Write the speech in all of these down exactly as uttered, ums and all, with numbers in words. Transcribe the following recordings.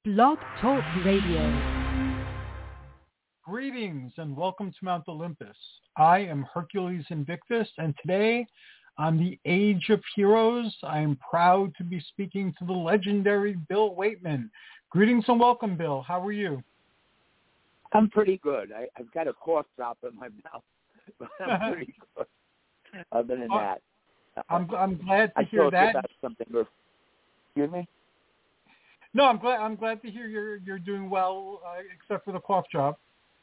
Blog Talk Radio. Greetings and welcome to Mount Olympus. I am Hercules Invictus, and today on the Age of Heroes, I am proud to be speaking to the legendary Bill Waitman. Greetings and welcome, Bill. How are you? I'm pretty good. I, I've got a cough drop in my mouth, but I'm pretty good. Other than oh, that, I'm I'm glad to I hear thought that. About something. Excuse me. No, I'm glad. I'm glad to hear you're you're doing well, uh, except for the cough drop.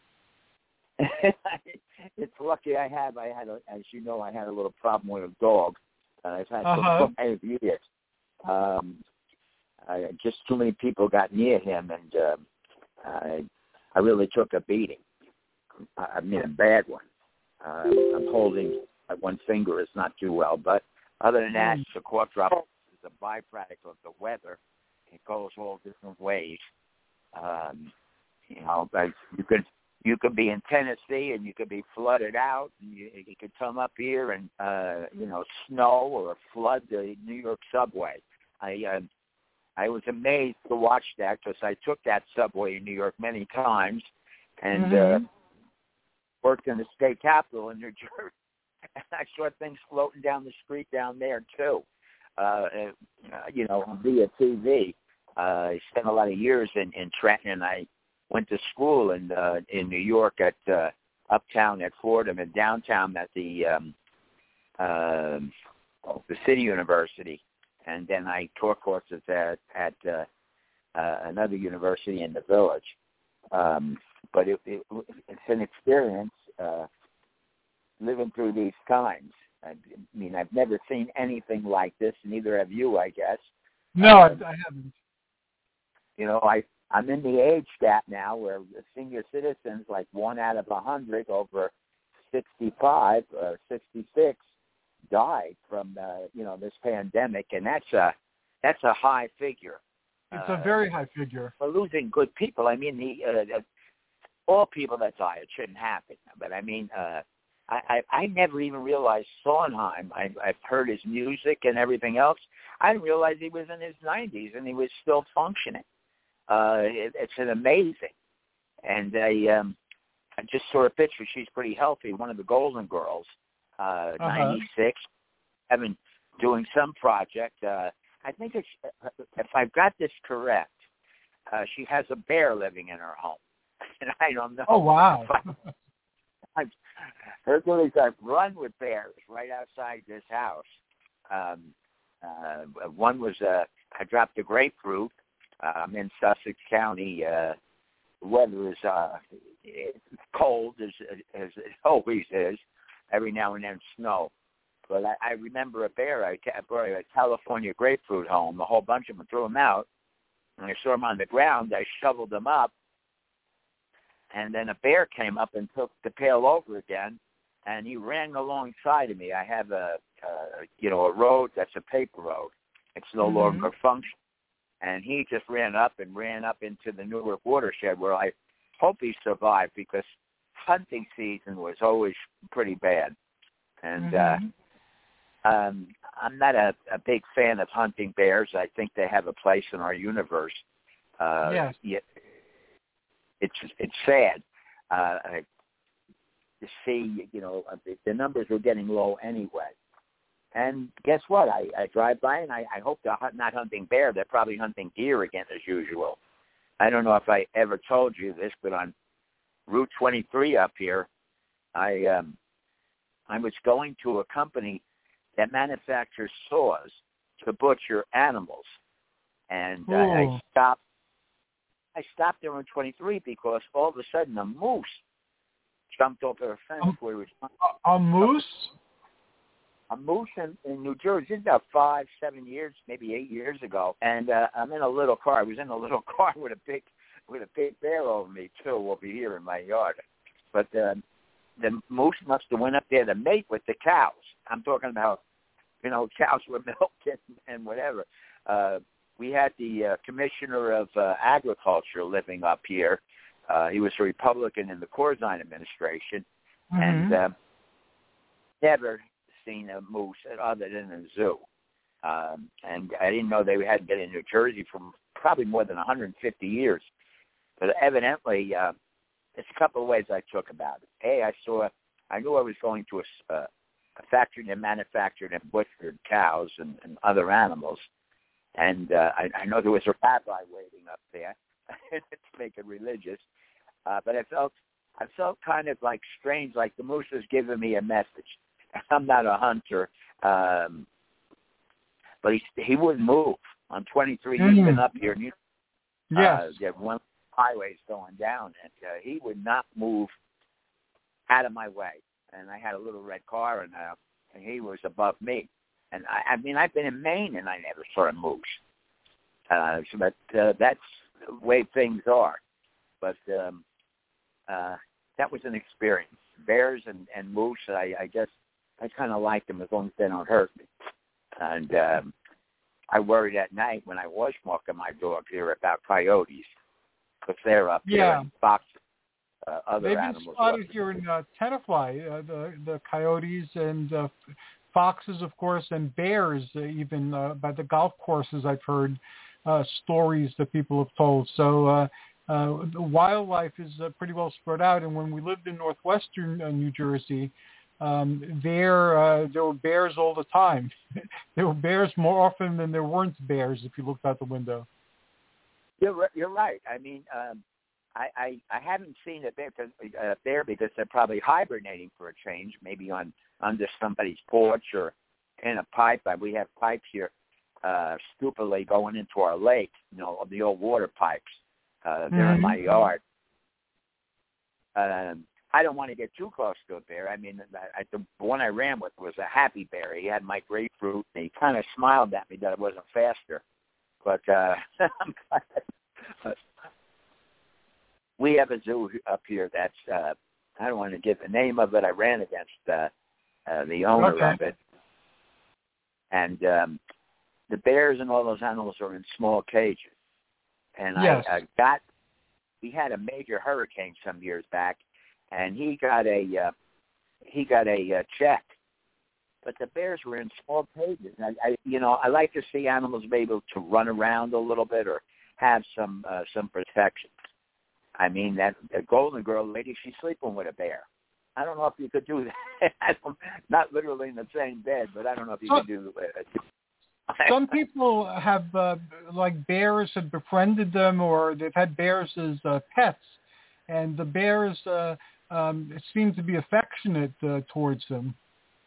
It's lucky I have. I had, a, as you know, I had a little problem with a dog. Uh, I've had uh-huh. for five years. Um, I, just too many people got near him, and uh, I, I really took a beating. I, I mean, a bad one. Uh, I'm holding one finger is not too well, but other than that, the cough drop is a byproduct of the weather. It goes all different ways. Um, you know, but you could you could be in Tennessee and you could be flooded out, and you, you could come up here and uh, you know snow or flood the New York subway. I uh, I was amazed to watch that because I took that subway in New York many times and mm-hmm. uh, worked in the state capitol in New Jersey. I saw things floating down the street down there too. Uh, you know, via T V. Uh, I spent a lot of years in, in Trenton, and I went to school in uh, in New York at uh, uptown at Fordham and downtown at the um, uh, the City University, and then I taught courses at at uh, uh, another university in the Village. Um, but it, it, it's an experience uh, living through these times. I mean, I've never seen anything like this, neither have you, I guess. No, um, I, I haven't. You know, I, I'm in the age gap now where the senior citizens, like one out of a hundred over sixty-five or sixty-six, died from, uh, you know, this pandemic, and that's a, that's a high figure. It's uh, a very high figure. For losing good people. I mean, the uh, all people that die, it shouldn't happen. But, I mean, uh, I, I, I never even realized Sondheim. I, I've heard his music and everything else. I didn't realize he was in his nineties and he was still functioning. Uh, it, it's an amazing. And I, um, I just saw a picture. She's pretty healthy. One of the Golden Girls, uh, uh-huh. ninety-six, having doing some project. Uh, I think it's, if I've got this correct, uh, she has a bear living in her home. And I don't know. Oh, wow. I've, Hercules, I've run with bears right outside this house. Um, uh, one was, uh, I dropped a grapefruit. Uh, I'm in Sussex County. Uh, the weather is uh, it's cold, as, as it always is. Every now and then snow. But I, I remember a bear. I, I brought a California grapefruit home, a whole bunch of them, threw them out. And I saw them on the ground. I shoveled them up. And then a bear came up and took the pail over again, and he ran alongside of me. I have a, uh, you know, a road that's a paper road. It's no mm-hmm. longer functional. And he just ran up and ran up into the Newark watershed, where I hope he survived because hunting season was always pretty bad. And mm-hmm. uh, um, I'm not a, a big fan of hunting bears. I think they have a place in our universe. Uh, yes. Yet, It's it's sad uh, to see, you know, the, the numbers were getting low anyway. And guess what? I, I drive by and I, I hope they're not hunting bear. They're probably hunting deer again as usual. I don't know if I ever told you this, but on Route twenty-three up here, I um, I was going to a company that manufactures saws to butcher animals, and uh, I stopped. I stopped there on twenty-three because all of a sudden a moose jumped over a fence um, where it was. A, a moose? A moose in, in New Jersey. This is about five, seven years, maybe eight years ago. And uh, I'm in a little car. I was in a little car with a big, with a big bear over me too, over here in my yard. But uh, the moose must have went up there to mate with the cows. I'm talking about, you know, cows with milk and, and whatever. Uh, We had the uh, commissioner of uh, agriculture living up here. Uh, he was a Republican in the Corzine administration, mm-hmm. and uh, never seen a moose other than a zoo. Um, and I didn't know they had to get in New Jersey for probably more than one hundred fifty years. But evidently, uh, there's a couple of ways I took about it. A, I saw, I knew I was going to a, uh, a factory that manufactured and butchered cows and, and other animals. And uh, I, I know there was a rabbi waiting up there to make it religious. Uh, but I felt, I felt kind of like strange, like the moose was giving me a message. I'm not a hunter, um, but he he wouldn't move. On twenty-three, mm-hmm. He's been up here. And you, yes. Uh, there one highways going down, and uh, he would not move out of my way. And I had a little red car, and uh, and he was above me. And I, I mean, I've been in Maine, and I never saw a moose. Uh, so but uh, that's the way things are. But um, uh, that was an experience. Bears and, and moose, I, I just, I kind of like them as long as they don't hurt me. And um, I worried at night when I was walking my dog here about coyotes, because they're up yeah. here, and foxes, uh, other They've animals. They've been spotted here in uh, Tenafly, uh, the, the coyotes and uh, foxes, of course, and bears, uh, even uh, by the golf courses I've heard uh, stories that people have told. So uh, uh, the wildlife is uh, pretty well spread out. And when we lived in northwestern uh, New Jersey, um, there uh, there were bears all the time. There were bears more often than there weren't bears if you looked out the window. You're, you're right. I mean, um, I, I, I haven't seen a bear, uh, bear because they're probably hibernating for a change, maybe on under somebody's porch or in a pipe. We have pipes here uh, stupidly going into our lake, you know, the old water pipes. Uh, they're mm-hmm. in my yard. Um, I don't want to get too close to a bear. I mean, I, the one I ran with was a happy bear. He had my grapefruit, and he kind of smiled at me that it wasn't faster. But uh, we have a zoo up here that's, uh, I don't want to give the name of it. I ran against uh, uh, the owner okay. of it. And um, the bears and all those animals are in small cages. And yes. I, I got, we had a major hurricane some years back, and he got a, uh, he got a uh, check. But the bears were in small cages. I, I, you know, I like to see animals be able to run around a little bit or have some uh, some protection. I mean, that the Golden Girl lady, she's sleeping with a bear. I don't know if you could do that. I don't, not literally in the same bed, but I don't know if you so, could do it. Some people have, uh, like bears, have befriended them, or they've had bears as uh, pets, and the bears uh, um, seem to be affectionate uh, towards them.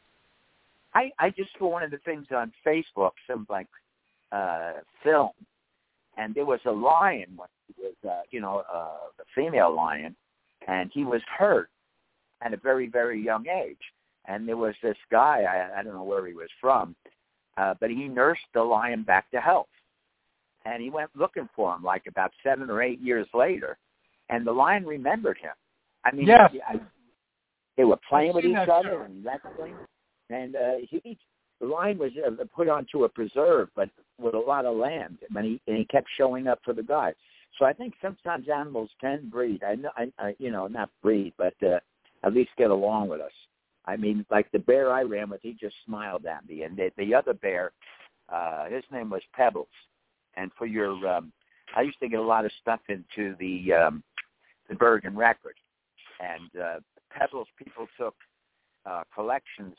I, I just saw one of the things on Facebook, some like uh, film, and there was a lion, it was, uh, you know, uh, a female lion, and he was hurt at a very, very young age. And there was this guy, I, I don't know where he was from, uh, but he nursed the lion back to health. And he went looking for him like about seven or eight years later, and the lion remembered him. I mean, yes. I, they were playing I've with each other show. and wrestling. And uh, he, the lion was uh, put onto a preserve, but with a lot of land, and he, and he kept showing up for the guy. So I think sometimes animals can breed. I know, I, I you know, not breed, but uh, at least get along with us. I mean, like the bear I ran with, he just smiled at me, and the, the other bear, uh, his name was Pebbles. And for your, um, I used to get a lot of stuff into the um, the Bergen Record, and uh, Pebbles people took uh, collections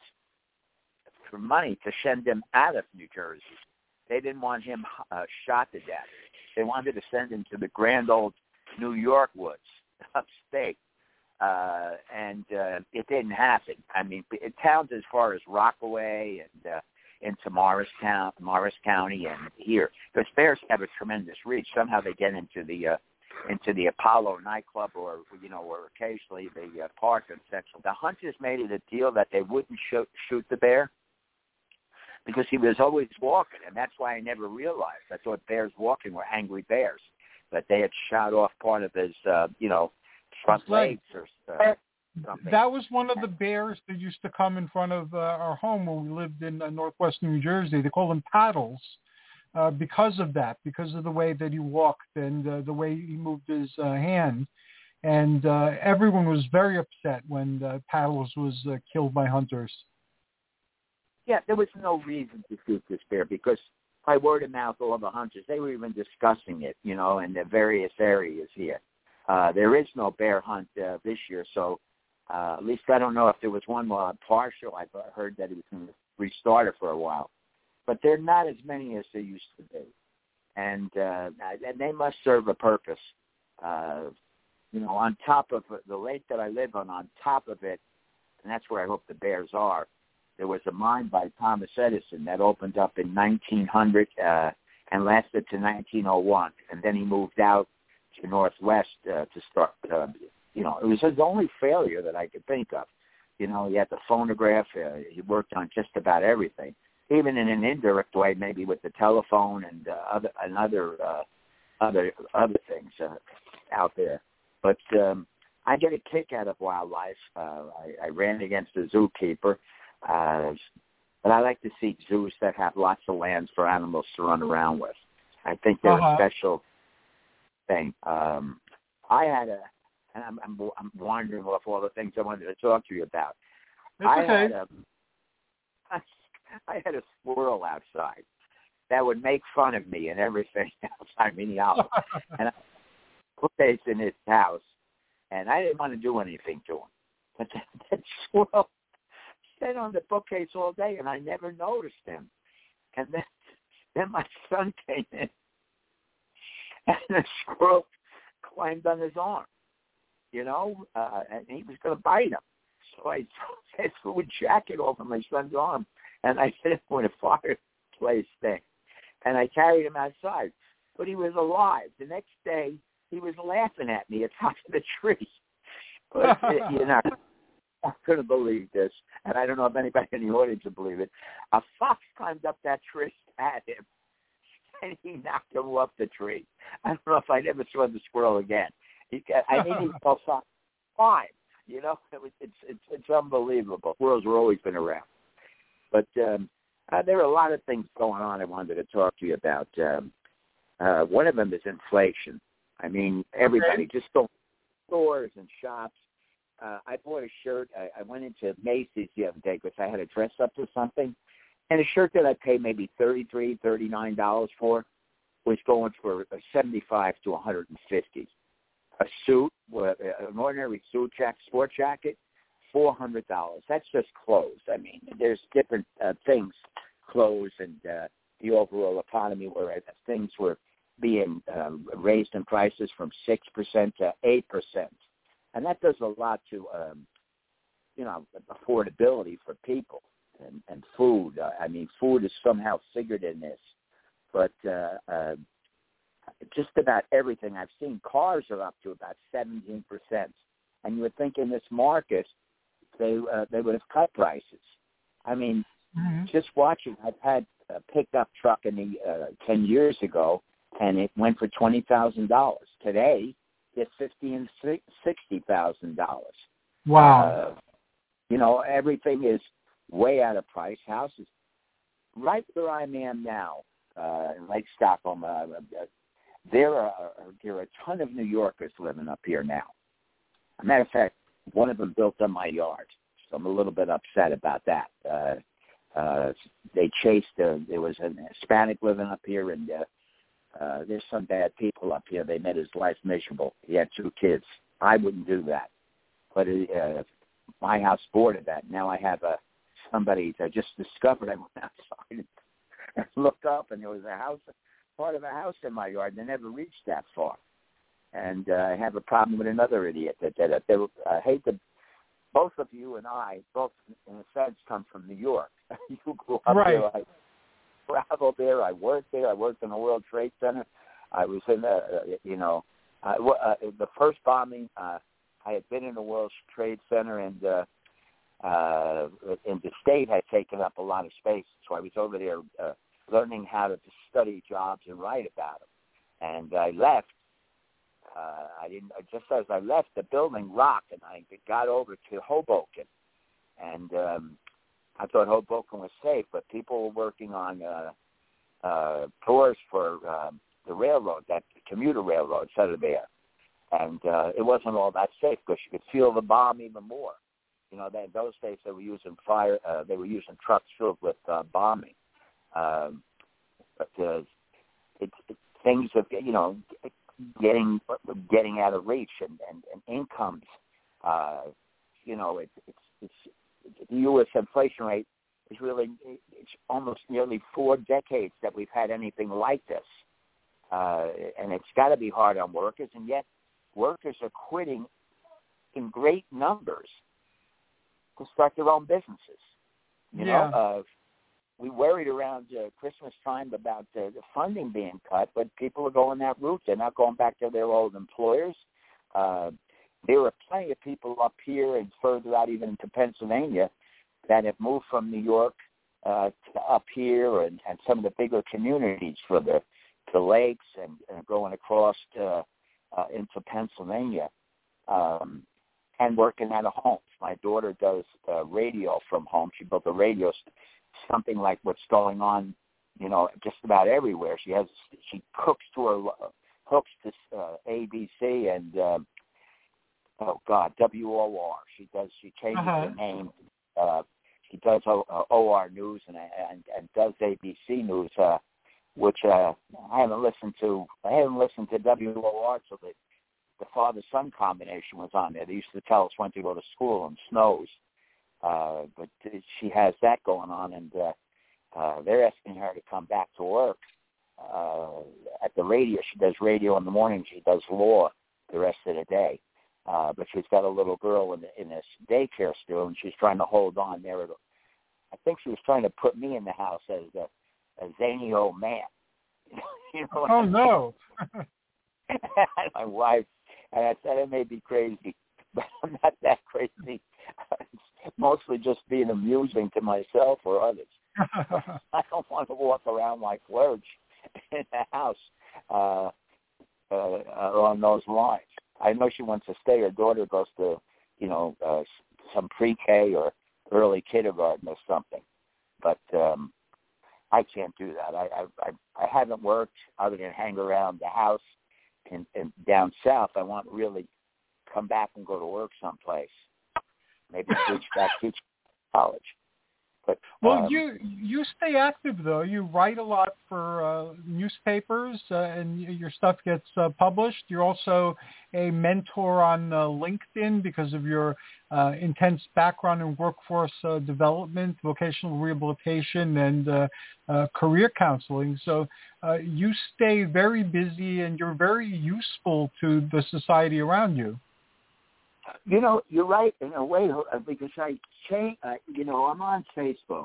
for money to send him out of New Jersey. They didn't want him uh, shot to death. They wanted to send him to the grand old New York woods, upstate, uh, and uh, it didn't happen. I mean, it, towns as far as Rockaway and uh, into Morristown, Morris County, and here, because bears have a tremendous reach. Somehow they get into the uh, into the Apollo nightclub, or you know, or occasionally the uh, park and Central. The hunters made it a deal that they wouldn't shoot, shoot the bear, because he was always walking, and that's why I never realized. I thought bears walking were angry bears, but they had shot off part of his, uh, you know, front legs or uh, something. That was one of the bears that used to come in front of uh, our home when we lived in uh, northwestern New Jersey. They called him Paddles uh, because of that, because of the way that he walked and uh, the way he moved his uh, hand. And uh, everyone was very upset when uh, Paddles was uh, killed by hunters. Yeah, there was no reason to shoot this bear because by word of mouth, all the hunters, they were even discussing it, you know, in the various areas here. Uh, there is no bear hunt uh, this year, so uh, at least I don't know if there was one uh, partial. I've heard that it was going to restart it for a while. But there are not as many as there used to be. And, uh, and they must serve a purpose. Uh, you know, on top of the lake that I live on, on top of it, and that's where I hope the bears are, there was a mine by Thomas Edison that opened up in nineteen hundred uh, and lasted to nineteen oh one. And then he moved out to Northwest uh, to start, uh, you know, it was his only failure that I could think of. You know, he had the phonograph. Uh, he worked on just about everything, even in an indirect way, maybe with the telephone and uh, other and other uh, other other things uh, out there. But um, I get a kick out of wildlife. Uh, I, I ran against a zookeeper. Uh, but I like to see zoos that have lots of land for animals to run around with. I think they're uh-huh. a special thing. Um, I had a, and I'm, I'm, I'm wandering off all the things I wanted to talk to you about. It's I okay. had a, I, I had a squirrel outside that would make fun of me and everything else. I mean, he howled. And I put this in his house, and I didn't want to do anything to him. But that, that squirrel sat on the bookcase all day, and I never noticed him. And then, then my son came in, and the squirrel climbed on his arm, you know, uh, and he was going to bite him. So I, I threw a jacket over my son's arm, and I hit him with a fireplace thing, and I carried him outside. But he was alive. The next day, he was laughing at me atop of the tree. But, you know, I couldn't believe this, and I don't know if anybody in the audience will believe it. A fox climbed up that tree at him, and he knocked him off the tree. I don't know if I never saw the squirrel again. He, I mean, he fell fine. You know, it was, it's it's it's unbelievable. Squirrels have always been around, but um, uh, there are a lot of things going on I wanted to talk to you about. Um, uh, one of them is inflation. I mean, everybody okay. just go to stores and shops. Uh, I bought a shirt. I, I went into Macy's the other day because I had to dress up for something. And a shirt that I paid maybe thirty-three dollars, thirty-nine dollars for was going for seventy-five to one hundred fifty dollars. A suit, an ordinary suit jacket, sport jacket, four hundred dollars. That's just clothes. I mean, there's different uh, things, clothes and uh, the overall economy where things were being uh, raised in prices from six percent to eight percent. And that does a lot to, um, you know, affordability for people and, and food. Uh, I mean, food is somehow figured in this. But uh, uh, just about everything I've seen, cars are up to about seventeen percent. And you would think in this market they uh, they would have cut prices. I mean, mm-hmm. just watching, I've had a pickup truck in the uh, ten years ago, and it went for twenty thousand dollars. Today, it's fifty and sixty thousand dollars. Wow! Uh, you know, everything is way out of price. Houses, right where I am now, uh, in Lake Stockholm, uh, there are there are a ton of New Yorkers living up here now. As a matter of fact, one of them built on my yard, so I'm a little bit upset about that. Uh, uh, they chased. Uh, there was a Hispanic living up here, and uh, Uh, there's some bad people up here. They made his life miserable. He had two kids. I wouldn't do that. But uh, my house boarded that. Now I have a somebody I just discovered. I went outside and looked up, and there was a house, part of a house in my yard. They never reached that far. And uh, I have a problem with another idiot that did it. They were, I hate to. Both of you and I, both in a sense, come from New York. You grew up right. there. I, traveled there. I worked there. I worked in the World Trade Center. I was in the, uh, you know, uh, uh, the first bombing. Uh, I had been in the World Trade Center, and uh, uh, and the state had taken up a lot of space. So I was over there uh, learning how to study jobs and write about them. And I left. Uh, I didn't. Just as I left, the building rocked, and I got over to Hoboken, and. Um, I thought Hoboken was safe, but people were working on uh, uh, tours for um, the railroad, that commuter railroad, out of there. And uh, it wasn't all that safe because you could feel the bomb even more. You know, they, those days they were using fire, uh, they were using trucks filled with uh, bombing. Um, but uh, it's it, things of you know getting getting out of reach and, and, and incomes. Uh, you know, it, it's it's the U S inflation rate is really it's almost nearly four decades that we've had anything like this, uh, and it's got to be hard on workers, and yet workers are quitting in great numbers to start their own businesses. You yeah. know, uh, we worried around uh, Christmas time about uh, the funding being cut, but people are going that route. They're not going back to their old employers. Uh, there are plenty of people up here and further out, even into Pennsylvania, that have moved from New York uh, to up here and, and some of the bigger communities for the, the lakes and, and going across to, uh, into Pennsylvania. Um, and working at a home. My daughter does uh, radio from home. She built a radio, something like what's going on, you know, just about everywhere. She has, she cooks to her, uh, hooks to uh, A B C and, uh, oh God, W O R. She does, she changes uh-huh. her name. Uh, she does o, uh, O R News and, and, and does A B C News, uh, which uh, I haven't listened to. I haven't listened to W O R till the the father-son combination was on there. They used to tell us when to go to school and snows. Uh, but she has that going on, and uh, uh, they're asking her to come back to work uh, at the radio. She does radio in the morning. She does law the rest of the day. Uh, but she's got a little girl in, the, in this daycare still, and she's trying to hold on there. I think she was trying to put me in the house as a, a zany old man. You know oh, no. my wife. And I said, it may be crazy, but I'm not that crazy. It's mostly just being amusing to myself or others. I don't want to walk around like Lurch in the house uh, uh, along those lines. I know she wants to stay. Her daughter goes to, you know, uh, some pre-K or early kindergarten or something. But um, I can't do that. I, I, I, I haven't worked other than hang around the house. And, and down south, I want to really come back and go to work someplace. Maybe switch back to college. But well, um, you you stay active though. You write a lot for uh, newspapers, uh, and your stuff gets uh, published. You're also a mentor on uh, LinkedIn because of your uh, intense background in workforce uh, development, vocational rehabilitation, and uh, uh, career counseling. So uh, you stay very busy, and you're very useful to the society around you. You know, you're right in a way because I change. Uh, you know, I'm on Facebook,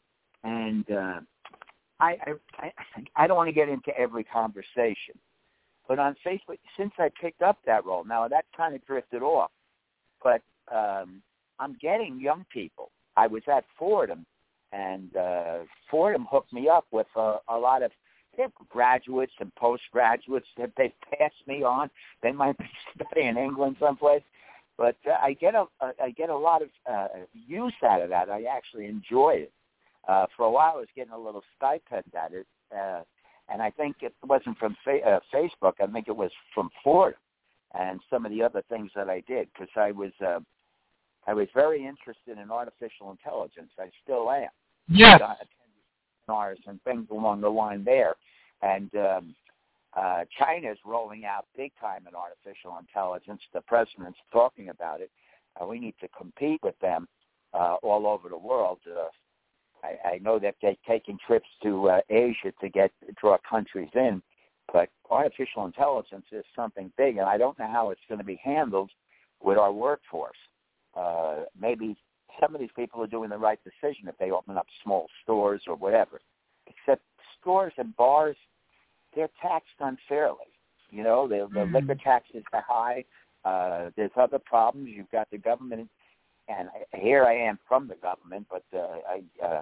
and uh, I, I I don't want to get into every conversation, but on Facebook, since I picked up that role, now that kind of drifted off, but um, I'm getting young people. I was at Fordham, and uh, Fordham hooked me up with a, a lot of graduates and postgraduates that they passed me on. They might be studying in England someplace. But uh, I get a I get a lot of uh, use out of that. I actually enjoy it. Uh, for a while, I was getting a little stipend at it, uh, and I think it wasn't from fa- uh, Facebook. I think it was from Fordham and some of the other things that I did because I was uh, I was very interested in artificial intelligence. I still am. Yes. Seminars and things along the line there, and. Um, Uh, China is rolling out big time in artificial intelligence. The president's talking about it. Uh, we need to compete with them uh, all over the world. Uh, I, I know that they're taking trips to uh, Asia to get draw countries in, but artificial intelligence is something big, and I don't know how it's going to be handled with our workforce. Uh, maybe some of these people are doing the right decision if they open up small stores or whatever, except stores and bars, they're taxed unfairly. You know, the, the mm-hmm. liquor taxes are high. Uh, there's other problems. You've got the government, and here I am from the government, but uh, I, uh,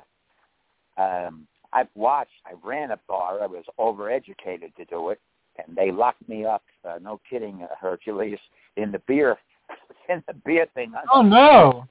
um, I've watched. I ran a bar. I was overeducated to do it, and they locked me up. Uh, no kidding, uh, Hercules, in the beer, in the beer thing. Oh no!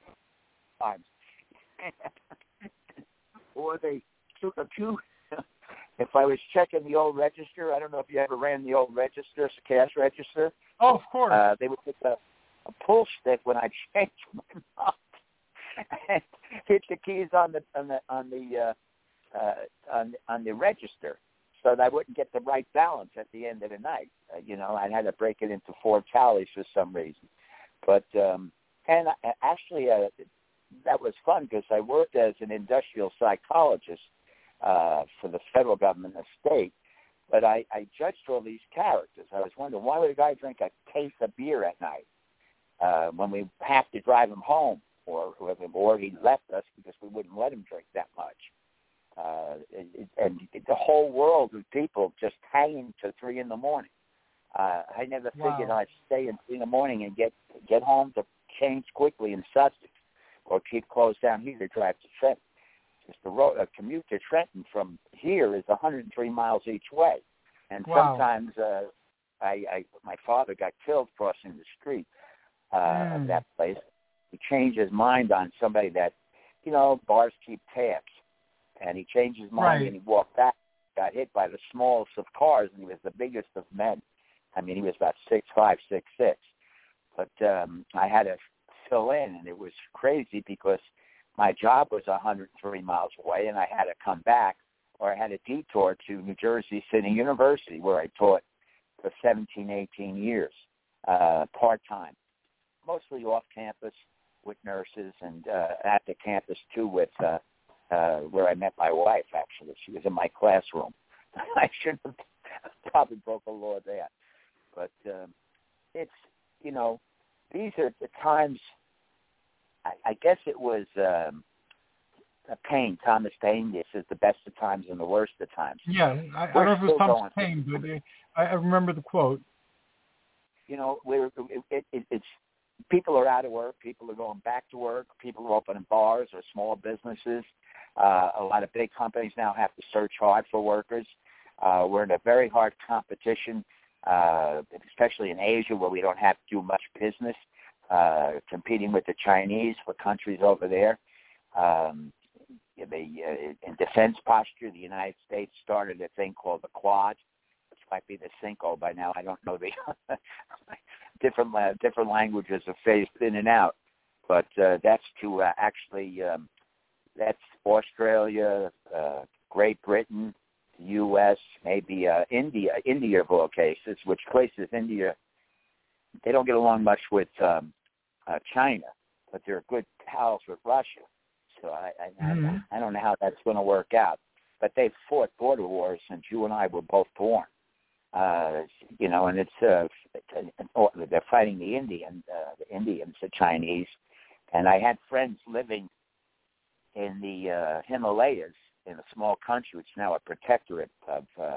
Or they took a few. If I was checking the old register, I don't know if you ever ran the old register, cash register. Oh, of course. Uh, they would put a, a pull stick when I changed my mouth and hit the keys on the on the on the uh, uh, on on the register. so that I wouldn't get the right balance at the end of the night. Uh, you know, I had to break it into four tallies for some reason. But, um, and I, actually, uh, that was fun because I worked as an industrial psychologist uh, for the federal government and the state. But I, I judged all these characters. I was wondering, why would a guy drink a case of beer at night uh, when we have to drive him home, or or he left us because we wouldn't let him drink that much. Uh, it, and the whole world of people just hanging to three in the morning. Uh, I never figured Wow. I'd stay in three in the morning and get get home to change quickly in Sussex, or keep clothes down here to drive to Trenton. Just the road, a commute to Trenton from here is one hundred three miles each way, and Wow. sometimes uh, I, I my father got killed crossing the street uh, Mm. of that place. He changed his mind on somebody that, you know, bars keep tabs, and he changed his mind Right. and he walked back, got hit by the smallest of cars, and he was the biggest of men. I mean, he was about six five, six six. But um, I had to fill in, and it was crazy because my job was one hundred three miles away, and I had to come back, or I had a detour to New Jersey City University, where I taught for seventeen, eighteen years, uh, part-time, mostly off-campus with nurses, and uh, at the campus, too, with uh, uh, where I met my wife, actually. She was in my classroom. I should have probably broke a law there. But um, it's, you know, these are the times. I, I guess it was um, Paine, Thomas Paine. This is the best of times and the worst of times. Yeah, I, I We're don't know if it was still Thomas going Paine, but it, I, I remember the quote. You know, we're, it, it, it's people are out of work. People are going back to work. People are opening bars or small businesses. Uh, a lot of big companies now have to search hard for workers. Uh, we're in a very hard competition, uh, especially in Asia, where we don't have to do much business. Uh, competing with the Chinese for countries over there. Um, the, uh, in defense posture, the United States started a thing called the Quad, which might be the Cinco by now. I don't know the different uh, different languages are phased in and out, but uh, that's to uh, actually um, that's Australia, uh, Great Britain, the U S, maybe uh, India, India of all cases, which places India. They don't get along much with um, uh, China, but they're good pals with Russia. So I, I, Mm-hmm. I, I don't know how that's going to work out. But they've fought border wars since you and I were both born. Uh, you know, and it's uh, they're fighting the Indian, uh, the Indians, the Chinese. And I had friends living in the uh, Himalayas in a small country, which is now a protectorate of uh,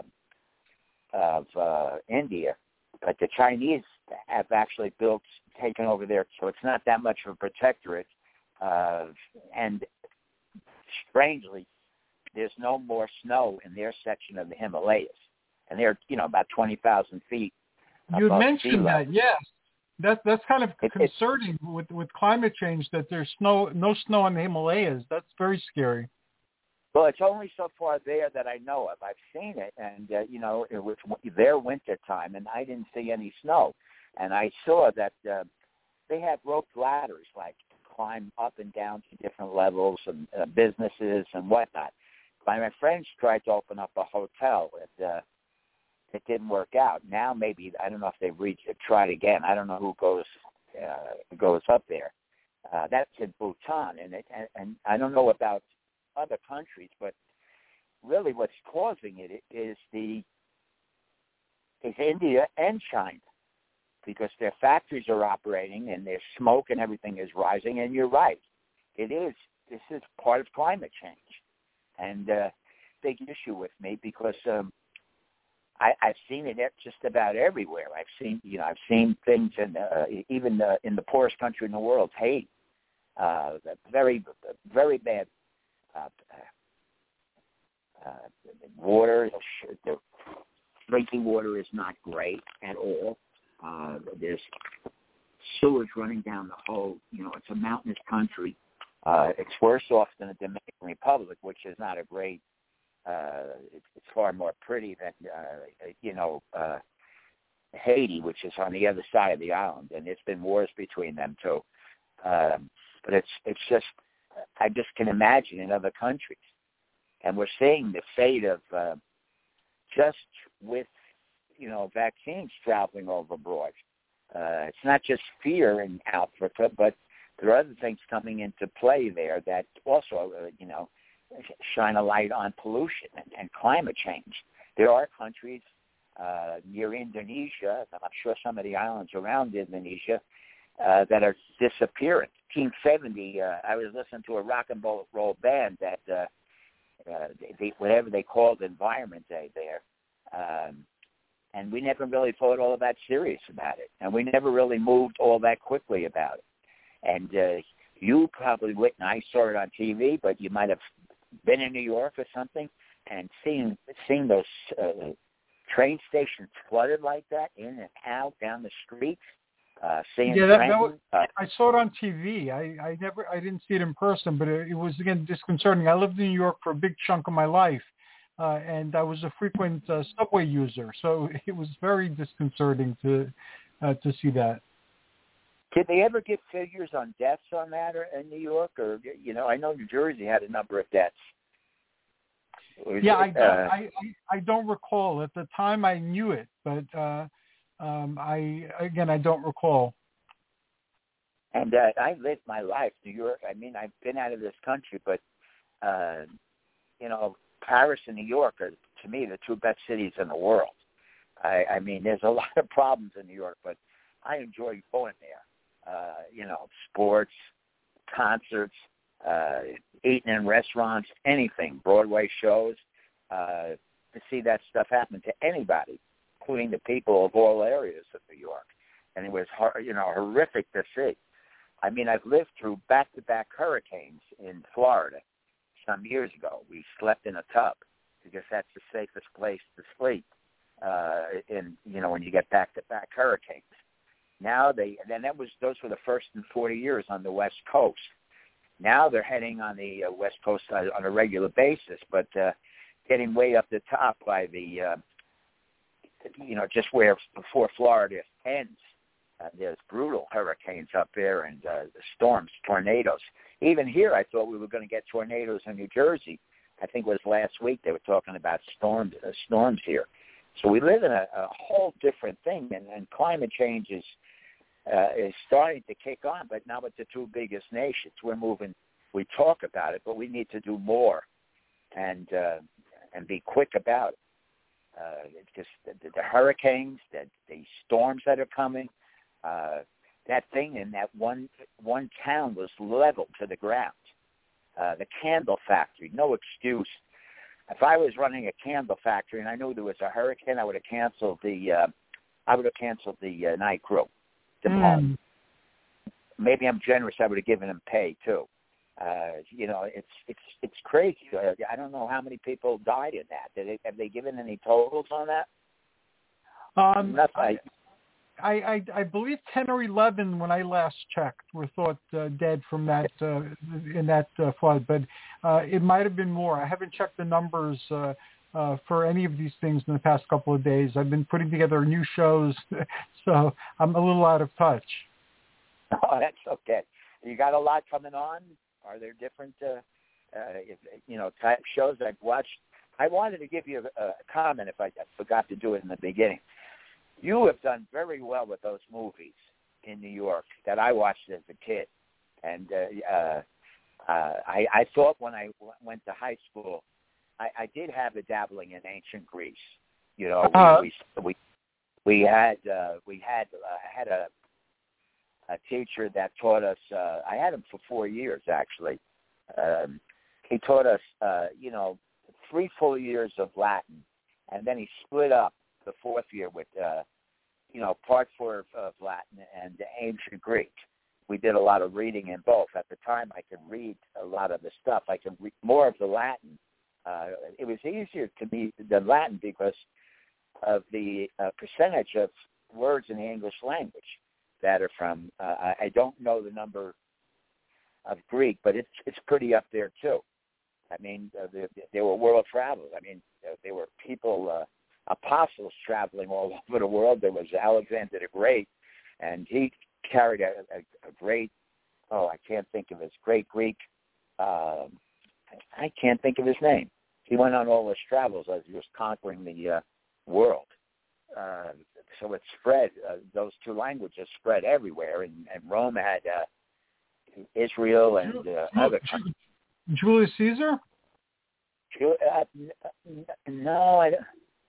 of uh, India. But the Chinese have actually built, taken over there, so it's not that much of a protectorate. Uh, and strangely, there's no more snow in their section of the Himalayas. And they're, you know, about twenty thousand feet You above sea mentioned level. that, yes. That, that's kind of It- it- concerning with, with climate change, that there's snow, no snow in the Himalayas. That's very scary. Well, it's only so far there that I know of. I've seen it, and, uh, you know, it was their winter time, and I didn't see any snow. And I saw that uh, they have rope ladders, like, to climb up and down to different levels and uh, businesses and whatnot. My, my friends tried to open up a hotel. It, uh, it didn't work out. Now maybe, I don't know if they've reached it, tried again. I don't know who goes uh, goes up there. Uh, that's in Bhutan, and, it, and, and I don't know about other countries, but really what's causing it is the is India and China, because their factories are operating and their smoke and everything is rising. And you're right, it is. This is part of climate change, and uh, big issue with me because um, I, I've seen it just about everywhere. I've seen, you know, I've seen things in uh, even uh, in the poorest country in the world, Haiti, uh, very, very bad. Uh, uh, water, the drinking water is not great at all. Uh, there's sewage running down the whole, you know, it's a mountainous country. Uh, it's worse off than the Dominican Republic, which is not a great, uh, it's, it's far more pretty than, uh, you know, uh, Haiti, which is on the other side of the island, and there's been wars between them too. Um, but it's it's just, I just can imagine in other countries. And we're seeing the fate of uh, just with, you know, vaccines traveling over abroad. Uh, it's not just fear in Africa, but there are other things coming into play there that also, uh, you know, shine a light on pollution and, and climate change. There are countries uh, near Indonesia, and I'm sure some of the islands around Indonesia, uh, that are disappearing. nineteen seventy, uh, I was listening to a rock and roll, roll band that, uh, uh, they, whatever they called Environment Day there, um, and we never really thought all that serious about it, and we never really moved all that quickly about it. And uh, you probably wouldn't. I saw it on T V, but you might have been in New York or something and seen seen those uh, train stations flooded like that, in and out down the streets. Uh, seeing yeah, that, that trains, was, uh, I saw it on T V. I, I never, I didn't see it in person, but it, it was again disconcerting. I lived in New York for a big chunk of my life, uh, and I was a frequent uh, subway user, so it was very disconcerting to uh, to see that. Did they ever get figures on deaths on that or, in New York? Or, you know, I know New Jersey had a number of deaths. Was yeah, it, I, don't, uh, I, I I don't recall. At the time, I knew it, but uh, um, I again, I don't recall. And uh, I lived my life, New York. I mean, I've been out of this country, but, uh, you know, Paris and New York are, to me, the two best cities in the world. I, I mean, there's a lot of problems in New York, but I enjoy going there. Uh, you know, sports, concerts, uh, eating in restaurants, anything, Broadway shows, uh, to see that stuff happen to anybody, including the people of all areas of New York. And it was, you know, horrific to see. I mean, I've lived through back-to-back hurricanes in Florida some years ago. We slept in a tub because that's the safest place to sleep, uh, in, you know, when you get back-to-back hurricanes. Now they, and then that was, those were the first in forty years on the West Coast. Now they're heading on the uh, West Coast on, on a regular basis, but uh, getting way up the top by the, uh, you know, just where before Florida ends. Uh, there's brutal hurricanes up there and uh, the storms, tornadoes. Even here, I thought we were going to get tornadoes in New Jersey. I think it was last week they were talking about storms, uh, storms here. So we live in a, a whole different thing, and, and climate change is uh, is starting to kick on. But now with the two biggest nations, we're moving. We talk about it, but we need to do more and uh, and be quick about it. Uh, it's just the, the hurricanes, the, the storms that are coming. Uh, that thing in that one one town was leveled to the ground. Uh, the candle factory, no excuse. If I was running a candle factory and I knew there was a hurricane, I would have canceled the. Uh, I would have canceled the uh, night crew. Mm. Maybe I'm generous. I would have given them pay too. Uh, you know, it's it's it's crazy. Uh, I don't know how many people died in that. Did they, have they given any totals on that? Um, Nothing. I, I, I I believe ten or eleven when I last checked were thought uh, dead from that uh, in that uh, flood, but uh, it might have been more. I haven't checked the numbers uh, uh, for any of these things in the past couple of days. I've been putting together new shows, so I'm a little out of touch. Oh, that's okay. You got a lot coming on. Are there different, uh, uh, if, you know, type shows I've watched? I wanted to give you a, a comment if I, I forgot to do it in the beginning. You have done very well with those movies in New York that I watched as a kid. And uh, uh, uh, I, I thought when I w- went to high school, I, I did have a dabbling in ancient Greece. You know, uh-huh. we, we we we had uh, we had uh, had a a teacher that taught us. Uh, I had him for four years actually. Um, he taught us, uh, you know, three full years of Latin, and then he split up the fourth year with, uh, you know, part four of, of Latin and ancient Greek. We did a lot of reading in both. At the time, I could read a lot of the stuff. I could read more of the Latin. Uh, it was easier to me than Latin because of the uh, percentage of words in the English language that are from. Uh, I, I don't know the number of Greek, but it's it's pretty up there too. I mean, uh, they, they were world travelers. I mean, uh, they were people. Uh, apostles traveling all over the world. There was Alexander the Great, and he carried a, a, a great, oh, I can't think of his great Greek, uh, I can't think of his name. he went on all his travels as he was conquering the uh, world. Uh, so it spread. Uh, those two languages spread everywhere, and, and Rome had uh, Israel and uh, other countries. Julius Caesar? Uh, no, I,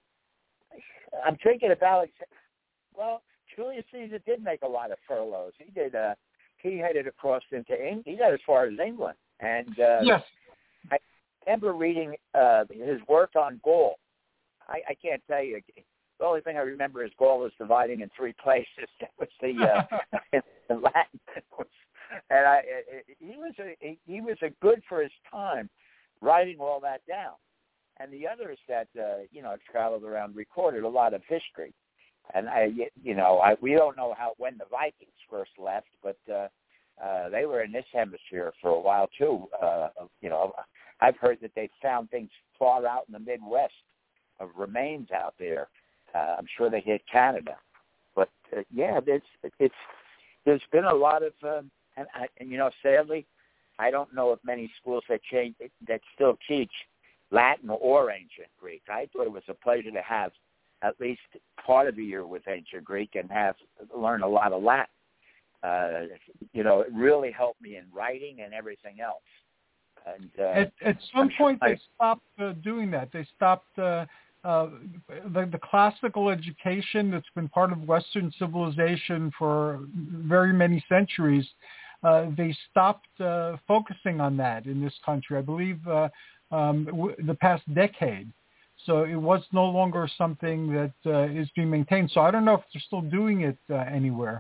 I'm thinking about. Well, Julius Caesar did make a lot of furloughs. He did. Uh, he headed across into England. He got as far as England, and uh, yes, I remember reading uh, his work on Gaul. I, I can't tell you. The only thing I remember is Gaul was dividing in three places. That was the uh, the Latin, and I. He was a he was a good for his time, writing all that down. And the other is that uh, you know traveled around, recorded a lot of history. And I, you know, I, we don't know how when the Vikings first left, but uh, uh, they were in this hemisphere for a while too. Uh, you know, I've heard that they found things far out in the Midwest of remains out there. Uh, I'm sure they hit Canada, but uh, yeah, it's it's there's been a lot of, um, and, I, and you know, sadly, I don't know of many schools that change that still teach Latin or ancient Greek. I thought it was a pleasure to have at least part of the year with ancient Greek and have learn a lot of Latin. Uh, you know, it really helped me in writing and everything else. And uh, at, at some I'm point, sure I, they stopped uh, doing that. They stopped uh, uh, the, the classical education that's been part of Western civilization for very many centuries. Uh, they stopped uh, focusing on that in this country, I believe, uh, um, w- the past decade. So it was no longer something that uh, is being maintained. So I don't know if they're still doing it uh, anywhere.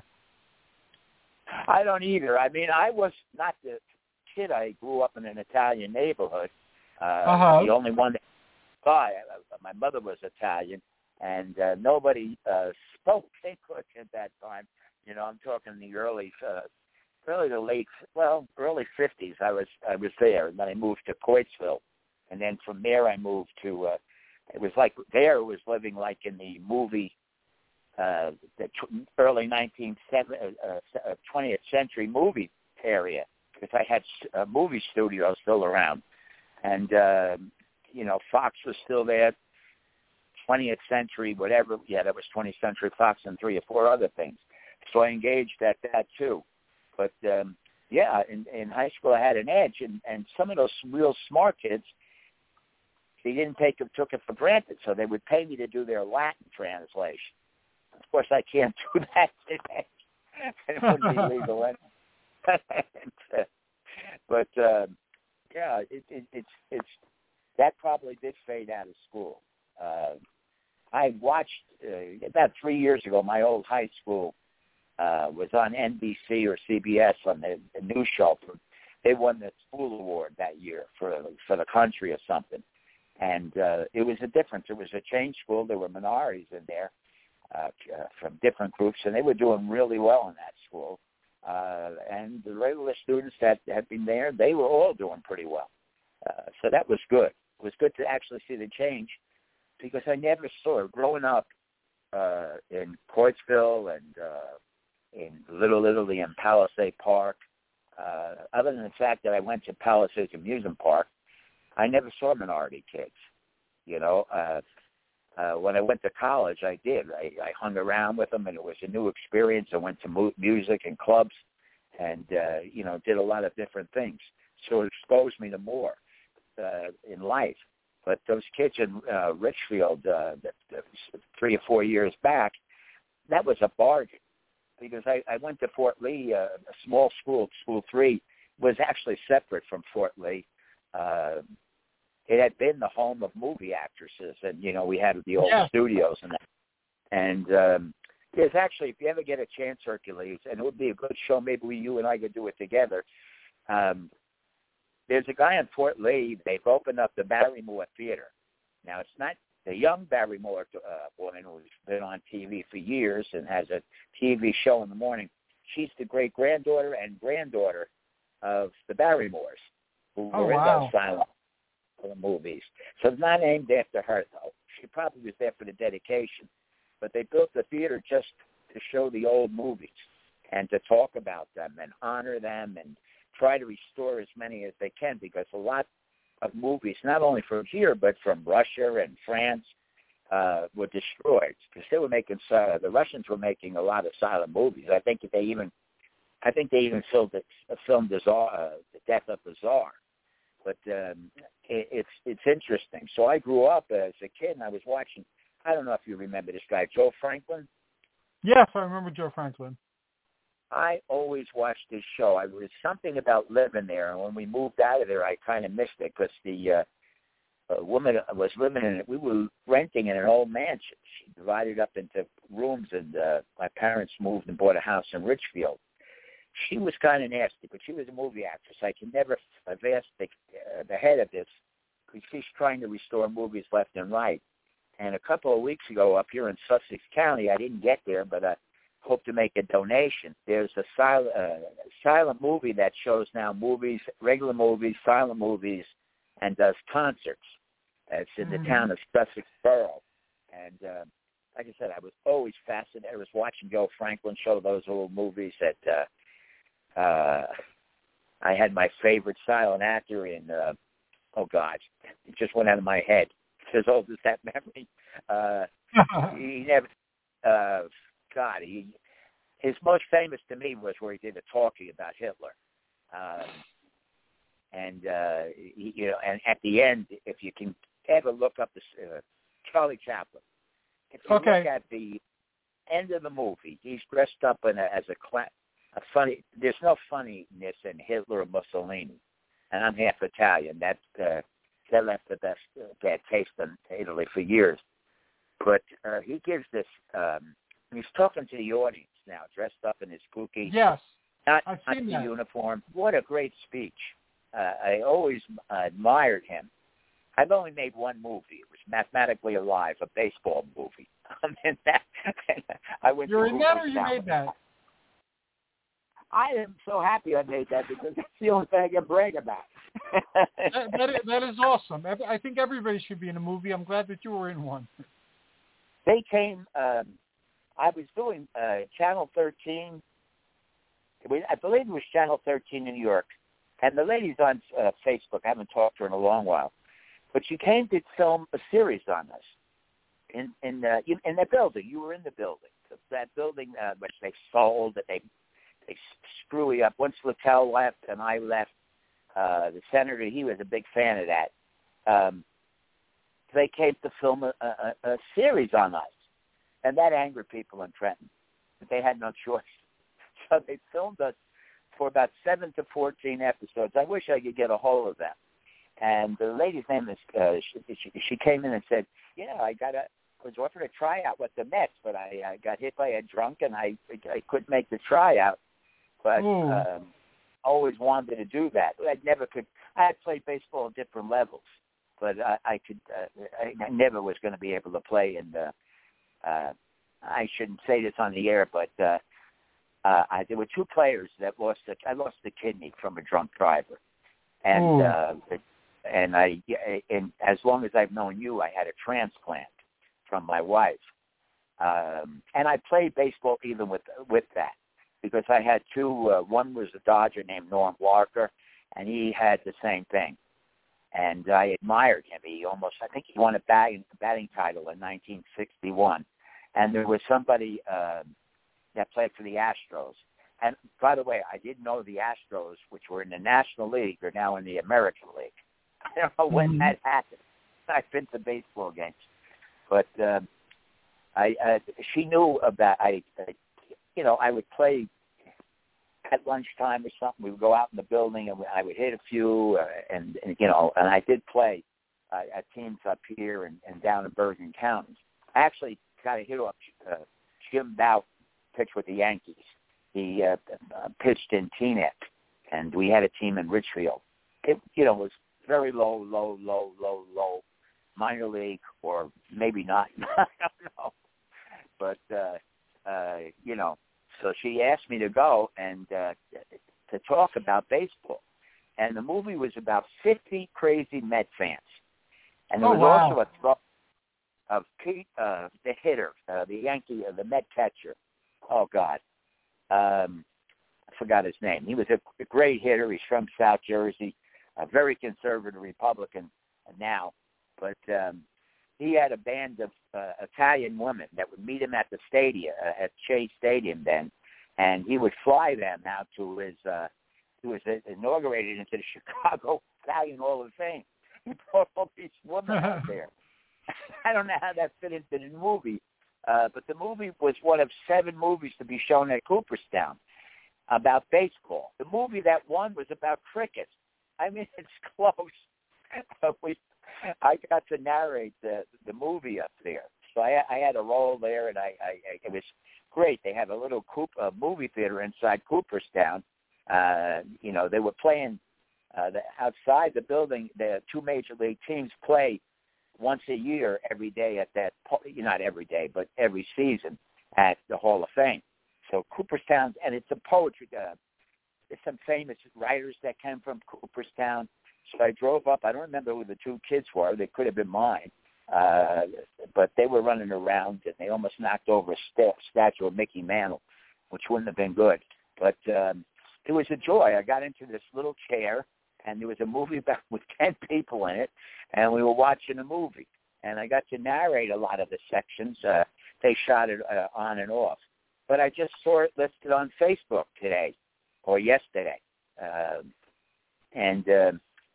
I don't either. I mean, I was not the kid. I grew up in an Italian neighborhood. Uh, uh-huh. The only one that I, my mother was Italian, and uh, nobody uh, spoke English at that time. You know, I'm talking the early, uh, early to late, well, early fifties. I was I was there, and then I moved to Coatesville, and then from there I moved to. Uh, It was like there it was living like in the movie, uh, the t- early nineteenth, uh, twentieth century movie area, because I had uh, movie studios still around. And, uh, you know, Fox was still there, twentieth century, whatever. Yeah, that was twentieth century Fox and three or four other things. So I engaged at that too. But, um, yeah, in, in high school I had an edge, and, and some of those real smart kids, they didn't take it, took it for granted, so they would pay me to do their Latin translation. Of course, I can't do that today. It wouldn't be legal. But uh, yeah, it, it, it's it's that probably did fade out of school. Uh, I watched uh, about three years ago. My old high school uh, was on N B C or C B S on the, the news show. For, they won the school award that year for for the country or something. And uh, it was a difference. It was a change school. There were minorities in there uh, uh, from different groups, and they were doing really well in that school. Uh, and the regular students that had been there, they were all doing pretty well. Uh, so that was good. It was good to actually see the change because I never saw it. Growing up uh, in Coatesville and uh, in Little Italy and Palisade Park, uh, other than the fact that I went to Palisades Amusement Park, I never saw minority kids, you know. Uh, uh, when I went to college, I did. I, I hung around with them, and it was a new experience. I went to mu- music and clubs and, uh, you know, did a lot of different things. So it exposed me to more uh, in life. But those kids in uh, Richfield, uh, that, that was three or four years back, that was a bargain because I, I went to Fort Lee, uh, a small school, School three, was actually separate from Fort Lee. Uh, It had been the home of movie actresses, and, you know, we had the old yeah. studios and that. And um, there's actually, if you ever get a chance, Hercules, and it would be a good show, maybe we, you and I could do it together. Um, there's a guy in Fort Lee, they've opened up the Barrymore Theater. Now, it's not the young Barrymore uh, woman who's been on T V for years and has a T V show in the morning. She's the great-granddaughter and granddaughter of the Barrymores, who oh, were in wow. those silent the movies. So it's not named after her, though. She probably was there for the dedication. But they built the theater just to show the old movies and to talk about them and honor them and try to restore as many as they can because a lot of movies, not only from here but from Russia and France, uh, were destroyed because they were making uh, the Russians were making a lot of silent movies. I think they even, I think they even filmed it, filmed the Tsar, uh, the Death of the Tsar. But um, it, it's it's interesting. So I grew up as a kid, and I was watching. I don't know if you remember this guy, Joe Franklin. Yes, I remember Joe Franklin. I always watched his show. I was something about living there, and when we moved out of there, I kind of missed it because the uh, uh, woman was living in it. We were renting in an old mansion. She divided up into rooms, and uh, my parents moved and bought a house in Richfield. She was kind of nasty, but she was a movie actress. I can never have asked the, uh, the head of this because she's trying to restore movies left and right. And a couple of weeks ago up here in Sussex County, I didn't get there, but I hope to make a donation. There's a silent, uh, silent movie that shows now movies, regular movies, silent movies, and does concerts. It's in the mm-hmm. town of Sussex Borough. And uh, like I said, I was always fascinated. I was watching Joe Franklin show those old movies that uh, Uh, I had my favorite silent actor in, uh, oh, God, it just went out of my head. It's as old as that memory. Uh, he never, uh, God, he, his most famous to me was where he did a talkie about Hitler. Um, and, uh, he, you know, and at the end, if you can ever look up this, uh, Charlie Chaplin, if you okay. look at the end of the movie, he's dressed up in a, as a class. A funny, there's no funniness in Hitler or Mussolini, and I'm half Italian. That uh, that left the best uh, bad taste in Italy for years. But uh, he gives this. Um, he's talking to the audience now, dressed up in his spooky, yes, not, I've not seen the that. uniform. What a great speech! Uh, I always admired him. I've only made one movie. It was Mathematically Alive, a baseball movie. I mean, that, I went. You're to in that, or you made that? I am so happy I made that because that's the only thing I can brag about. that, that, is, that is awesome. I think everybody should be in a movie. I'm glad that you were in one. They came, um, I was doing uh, Channel thirteen. I believe it was Channel thirteen in New York. And the lady's on uh, Facebook. I haven't talked to her in a long while. But she came to film a series on us in in, uh, in that building. You were in the building. That building uh, which they sold, that they They screw you up. Once Littell left and I left, uh, the senator, he was a big fan of that. Um, they came to film a, a, a series on us, and that angered people in Trenton. But they had no choice. So they filmed us for about seven to fourteen episodes. I wish I could get a hold of them. And the lady's name is, uh, she, she, she came in and said, yeah, I got a, was offered a tryout with the Mets, but I, I got hit by a drunk and I, I couldn't make the tryout. But um, always wanted to do that. I never could. I had played baseball at different levels, but I, I could. Uh, I never was going to be able to play in the. Uh, I shouldn't say this on the air, but uh, uh, I, there were two players that lost. A, I lost the kidney from a drunk driver, and uh, and I. And as long as I've known you, I had a transplant from my wife, um, and I played baseball even with with that. Because I had two, uh, one was a Dodger named Norm Larker, and he had the same thing. And I admired him. He almost, I think he won a batting, batting title in nineteen sixty-one. And there was somebody uh, that played for the Astros. And by the way, I didn't know the Astros, which were in the National League, are now in the American League. I don't know when mm-hmm. that happened. I've been to baseball games. But uh, I, uh, she knew about, I, I you know, I would play at lunchtime or something. We would go out in the building and I would hit a few, uh, and, and you know, and I did play uh, at teams up here and, and down in Bergen County. I actually got a hit off uh, Jim Bout, pitched with the Yankees. He uh, uh, pitched in Teaneck, and we had a team in Richfield. It, you know, was very low, low, low, low, low, minor league, or maybe not. I don't know. But, uh, uh, you know, so she asked me to go and uh, to talk about baseball. And the movie was about fifty crazy Met fans. And there oh, was wow. also a throw of Pete, uh, the hitter, uh, the Yankee, uh, the Met catcher. Oh, God. Um, I forgot his name. He was a, a great hitter. He's from South Jersey. a very conservative Republican now, but um, he had a band of uh, Italian women that would meet him at the stadium, uh, at Shea Stadium then, and he would fly them out to his, uh, he was inaugurated into the Chicago Italian Hall of Fame. He brought all these women out there. I don't know how that fit into the movie, uh, but the movie was one of seven movies to be shown at Cooperstown about baseball. The movie that won was about cricket. I mean, it's close. we, I got to narrate the the movie up there, so I, I had a role there, and I, I, I it was great. They have a little Coop, uh, movie theater inside Cooperstown. Uh, you know, they were playing uh, the, outside the building. The two major league teams play once a year, every day at that. Not every day, but every season at the Hall of Fame. So Cooperstown, and it's a poetry. Uh, there's some famous writers that came from Cooperstown. So I drove up. I don't remember who the two kids were. They could have been mine. Uh, but they were running around, and they almost knocked over a st- statue of Mickey Mantle, which wouldn't have been good. But um, it was a joy. I got into this little chair, and there was a movie about with ten people in it, and we were watching a movie. And I got to narrate a lot of the sections. Uh, they shot it uh, on and off. But I just saw it listed on Facebook today or yesterday. Uh, and uh,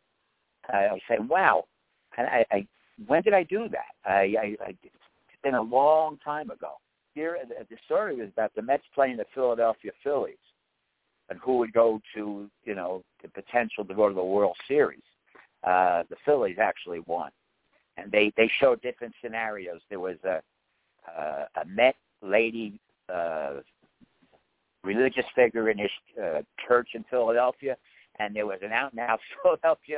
I was saying, wow, and I, I, when did I do that? I, I, I, it's been a long time ago. Here, the story was about the Mets playing the Philadelphia Phillies and who would go to, you know, the potential to go to the World Series. Uh, the Phillies actually won. And they, they showed different scenarios. There was a, uh, a Met lady uh, religious figure in his uh, church in Philadelphia, and there was an out-and-out Philadelphia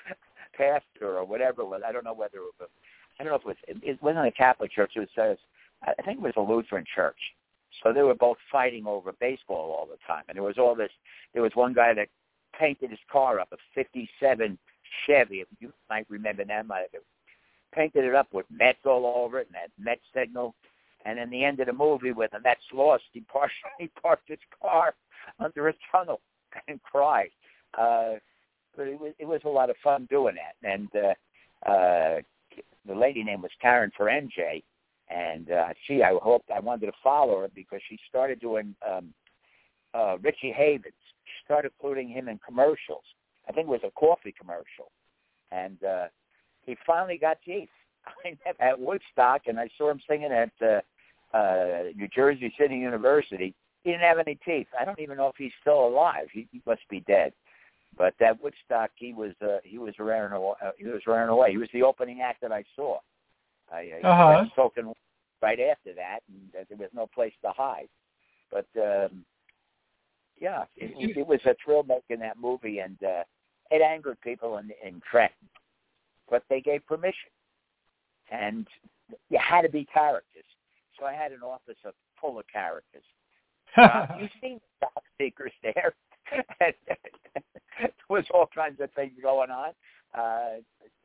pastor or whatever it was. I don't know whether it was, I don't know if it was, it wasn't a Catholic church. It was, uh, I think it was a Lutheran church. So they were both fighting over baseball all the time. And there was all this, there was one guy that painted his car up, a fifty-seven Chevy. You might remember that. Might have painted it up with Mets all over it and that Mets signal. And in the end of the movie, when the Mets lost, he parked, he parked his car under a tunnel and cried. Uh, but it was, it was a lot of fun doing that. And uh, uh, the lady name was Karen Ferenge. And uh, she, I hoped, I wanted to follow her because she started doing um, uh, Richie Havens. She started including him in commercials. I think it was a coffee commercial. And uh, he finally got teeth. I met at Woodstock, and I saw him singing at uh, uh, New Jersey City University. He didn't have any teeth. I don't even know if he's still alive. He, he must be dead. But at Woodstock, he was uh, he was raring away. Uh, he was raring away. He was the opening act that I saw. I, I uh-huh. got soaking right after that, and uh, there was no place to hide. But um, yeah, it, it was a thrill making that movie, and uh, it angered people in, in Trenton, but they gave permission, and you had to be characters. So I had an office of full of characters. Uh, you seen job seekers there? There was all kinds of things going on. Uh,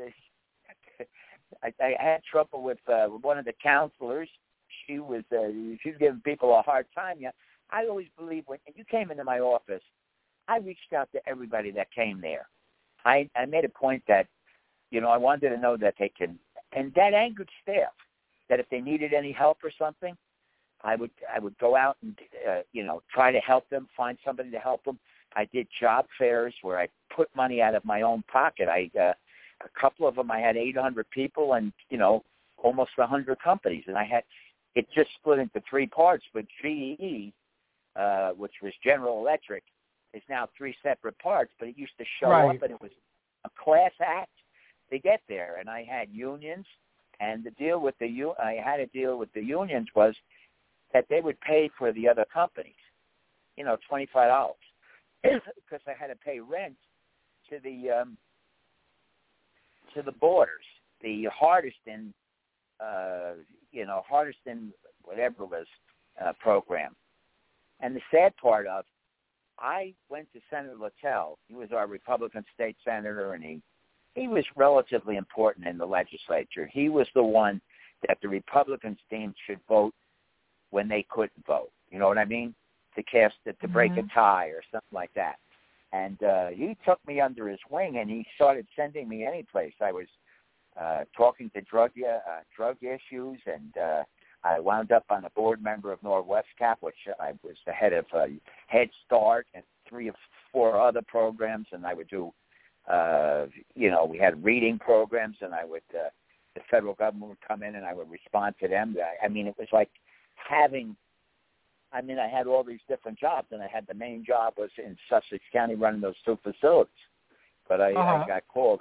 I, I had trouble with uh, one of the counselors. She was uh, she was giving people a hard time. Yeah, I always believe when you came into my office, I reached out to everybody that came there. I, I made a point that, you know, I wanted to know that they can, and that angered staff. That if they needed any help or something, I would I would go out and uh, you know try to help them, find somebody to help them. I did job fairs where I put money out of my own pocket. I uh, a couple of them I had eight hundred people and you know almost one hundred companies, and I had it just split into three parts. But G E, uh, which was General Electric, is now three separate parts. But it used to show right. up, and it was a class act to get there. And I had unions, and the deal with the u I had a deal with the unions was that they would pay for the other companies, you know, twenty-five dollars, because I had to pay rent to the um, to the borders, the Hardiston, uh, you know, Hardiston, whatever it was, uh, program. And the sad part of, I went to Senator Littell. He was our Republican state senator, and he, he was relatively important in the legislature. He was the one that the Republicans deemed should vote when they couldn't vote. You know what I mean? To cast it, to break mm-hmm. a tie or something like that. And uh, he took me under his wing, and he started sending me any place. I was uh, talking to drug uh, drug issues, and uh, I wound up on a board member of Northwest Cap, which I was the head of uh, Head Start and three or four other programs. And I would do, uh, you know, we had reading programs, and I would, uh, the federal government would come in, and I would respond to them. I, I mean, it was like having. I mean, I had all these different jobs, and I had the main job was in Sussex County running those two facilities. But I, uh-huh. I got called.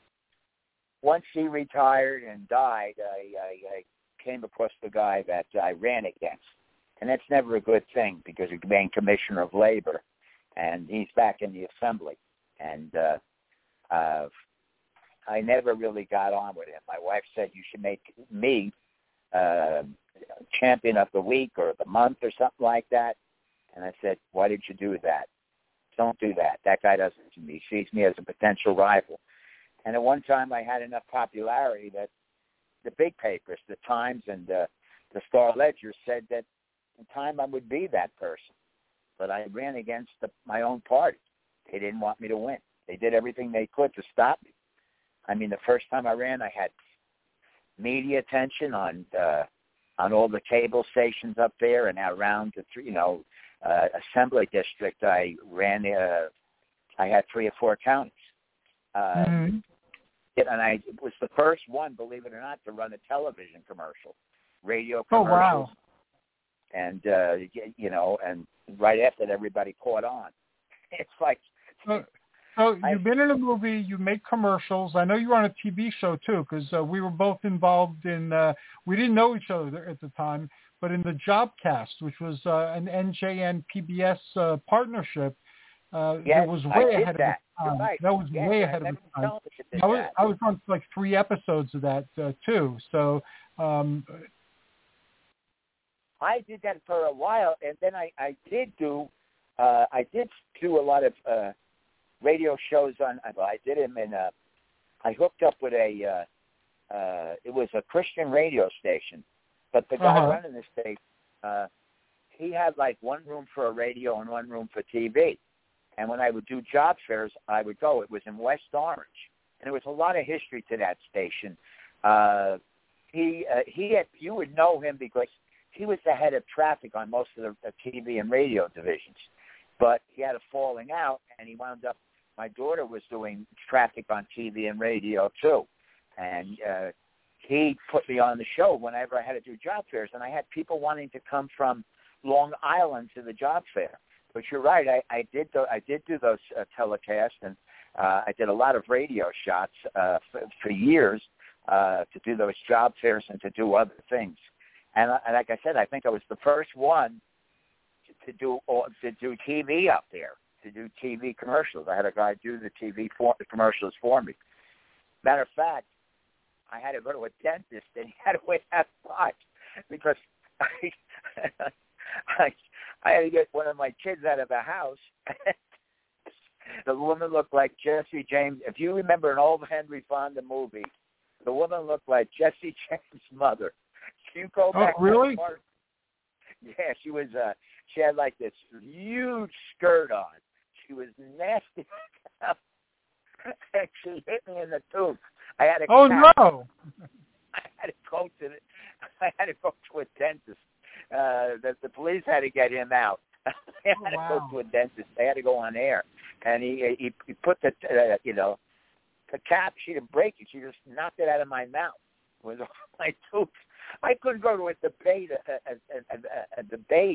Once he retired and died, I, I, I came across the guy that I ran against. And that's never a good thing because he became commissioner of labor, and he's back in the assembly. And uh, uh, I never really got on with him. My wife said, you should make me uh, champion of the week or the month or something like that. And I said, why did you do that? Don't do that. That guy doesn't, he sees me as a potential rival. And at one time I had enough popularity that the big papers, the Times and uh, the Star Ledger, said that in time I would be that person. But I ran against the, my own party. They didn't want me to win. They did everything they could to stop me. I mean, the first time I ran, I had media attention on uh, on all the cable stations up there, and around the three, you know, uh, assembly district. I ran. Uh, I had three or four counties, uh, mm-hmm. and I was the first one, believe it or not, to run a television commercial, radio commercials. Oh wow! And uh, you know, and right after that, everybody caught on. It's like. So, so I, you've been in a movie, you make commercials. I know you were on a T V show too, because uh, we were both involved in. Uh, we didn't know each other at the time, but in the Jobcast, which was uh, an N J N P B S uh, partnership. Uh, yes, that was way ahead that. of its time. Right. That was yes, way I ahead of its time. I was, I was on like three episodes of that uh, too. So. Um, I did that for a while, and then I, I did do, uh, I did do a lot of uh, radio shows on. Well, I did them in. A, I hooked up with a. Uh, uh, it was a Christian radio station, but the guy uh-huh. running the station, uh, he had like one room for a radio and one room for T V. And when I would do job fairs, I would go. It was in West Orange, and there was a lot of history to that station. Uh, he uh, he had you would know him because. He was the head of traffic on most of the, the T V and radio divisions, but he had a falling out, and he wound up. My daughter was doing traffic on T V and radio too, and uh, he put me on the show whenever I had to do job fairs, and I had people wanting to come from Long Island to the job fair. But you're right, I, I did. Do, I did do those uh, telecasts, and uh, I did a lot of radio shots uh, for, for years uh, to do those job fairs and to do other things. And, and like I said, I think I was the first one to, to do to do T V up there, to do T V commercials. I had a guy do the T V for, the commercials for me. Matter of fact, I had to go to a dentist, and he had to wait that much because I, I, I had to get one of my kids out of the house. The woman looked like Jesse James. If you remember an old Henry Fonda movie, the woman looked like Jesse James' mother. You go back oh, really? To yeah, she was. Uh, she had like this huge skirt on. She was nasty. She hit me in the tooth. I had to. Oh cap. no! I had to go to. The, I had to go to a dentist. Uh, the, the police had to get him out. I had oh, to wow. go to a dentist. They had to go on air, and he he, he put the uh, you know the cap. She didn't break it. She just knocked it out of my mouth with my tooth. I couldn't go to a debate, a, a, a, a debate.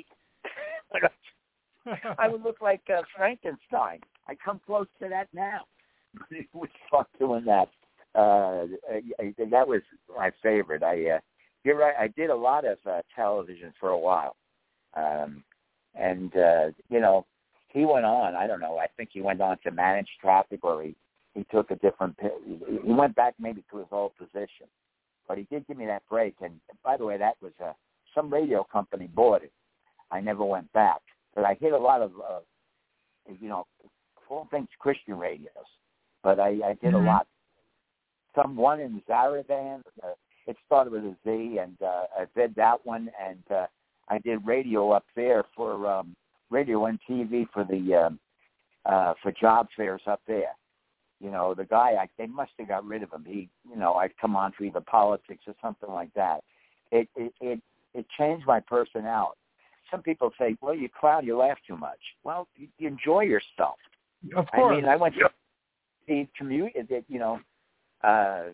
I would look like uh, Frankenstein. I come close to that now. We start doing that. Uh, I, I, that was my favorite. I, uh, you're right. I did a lot of uh, television for a while, um, and uh, you know, he went on. I don't know. I think he went on to manage traffic, or he, he took a different. He went back maybe to his old position. But he did give me that break, and by the way, that was uh, some radio company bought it. I never went back, but I hit a lot of, uh, you know, all things Christian radios. But I, I did mm-hmm. a lot. Some one in Zaravan. Uh, it started with a Z, and uh, I did that one, and uh, I did radio up there for um, radio and T V for the um, uh, for job fairs up there. You know, the guy, I, they must have got rid of him. He, you know, I'd come on for either politics or something like that. It, it, it, it changed my personality. Some people say, well, you clown, you laugh too much. Well, you, you enjoy yourself. Of course. I mean, I went to the community, you know, uh,